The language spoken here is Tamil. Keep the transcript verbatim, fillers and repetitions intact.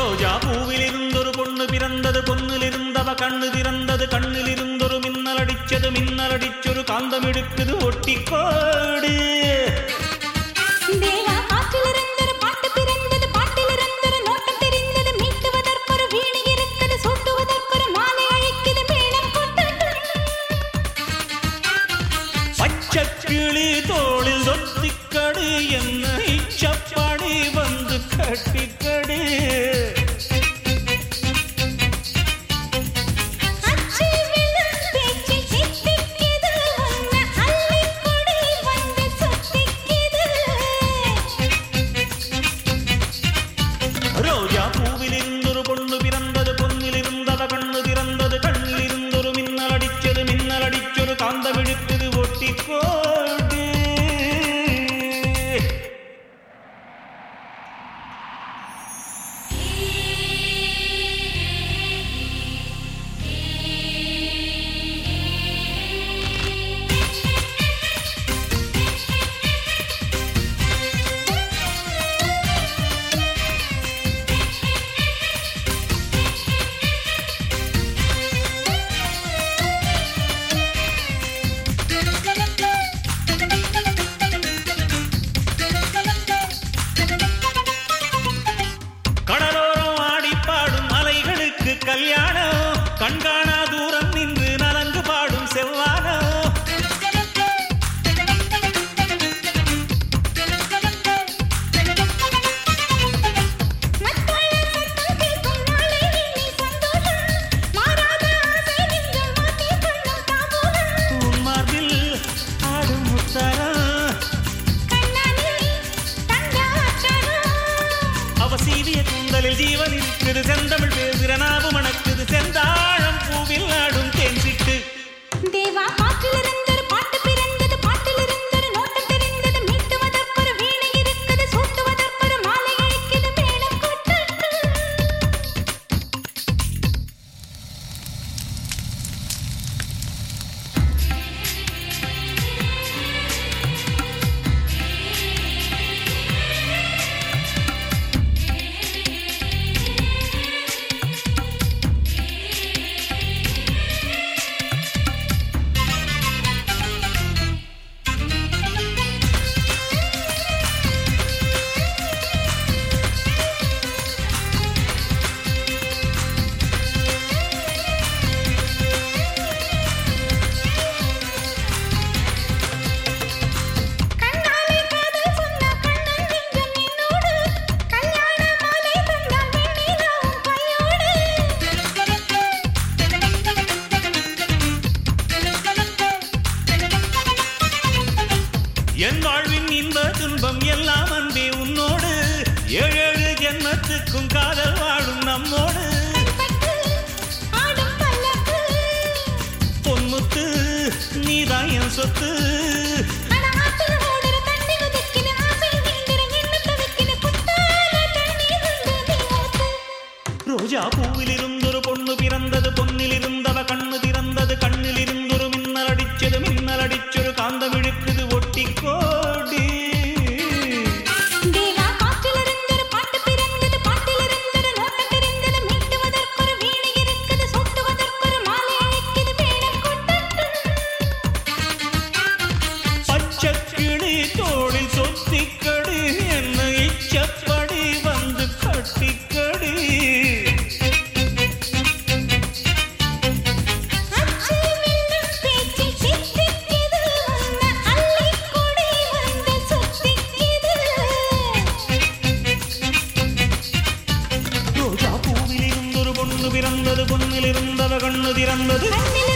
ரோஜா பூவில் இருந்தொரு பொண்ணு பிறந்தது, பொண்ணில் இருந்தவ கண்ணு திறந்தது, கண்ணில் இருந்தொரு மின்னல் அடிச்சது, மின்னல் அடிச்சொரு காந்தம் எடுக்குது ஒட்டிக்கோடு. பச்சக்கிளி தோளில் தொத்திக்கடு என்ன இச்சப்பாடி வந்து கட்டிக்கடு. ரோஜா பூவில் இருந்தொரு பொண்ணு பிறந்தது, பொன்னில் இருந்தவ கண்ணு திறந்தது, கண்ணில் இருந்தொரு மின்னல் அடிச்சது, மின்னல் அடிச்சொரு காந்தம் எடுத்தது ஒட்டிக்கோடு. கல்யாணம் கண்காணா தூரம் நின்று நலங்கு பாடும் செவ்வானோ. உன்மார்பில் ஆடும் முத்தாரம் அவ சீவிய கூந்தலில் ஜீவன் இருக்குது, செந்தமிழ் பேசுகிற நாவு மணக்குது, செந்தாழம் பூவில் ஆடும் தேன்சிட்டு. தேவா பாட்டில் இருந்தொரு பாட்டு பிறந்தது, பாட்டில் இருந்தொரு நோட்டம் தெரிந்தது, மீட்டுவதற்கொரு வீணை இருக்குது, சூட்டுவதற்கொரு மாலை அழைக்குது, மேளம் கொட்டட்டு. என் வாழ்வின் இன்ப துன்பம் எல்லாம் அன்பே உன்னோடு, ஏழேழு ஜென்மத்துக்கும் காதல் வாழும் நம்மோடு. பொன்முத்து நீதான் என் சொத்து, ரோஜா பூவில் இருந்தொரு பொண்ணு பிறந்தது, பொன்னில் இருந்தவ கண்ணு திறந்தது, கண்ணில் இருந்தொரு மின்னல் அடிச்சது, மின்னல் அடிச்சொரு காந்தம் இழுக்குது ஒட்டிக்கோடி. பச்சக்கிளி தோளில் சொத்திக்கடு என்ன இச்சப்படி வந்து கட்டிக்கடி. ரோஜா பூவில் இருந்தொரு பொண்ணு பிறந்தது, பொன்னில் இருந்தவ கண்ணு திறந்தது.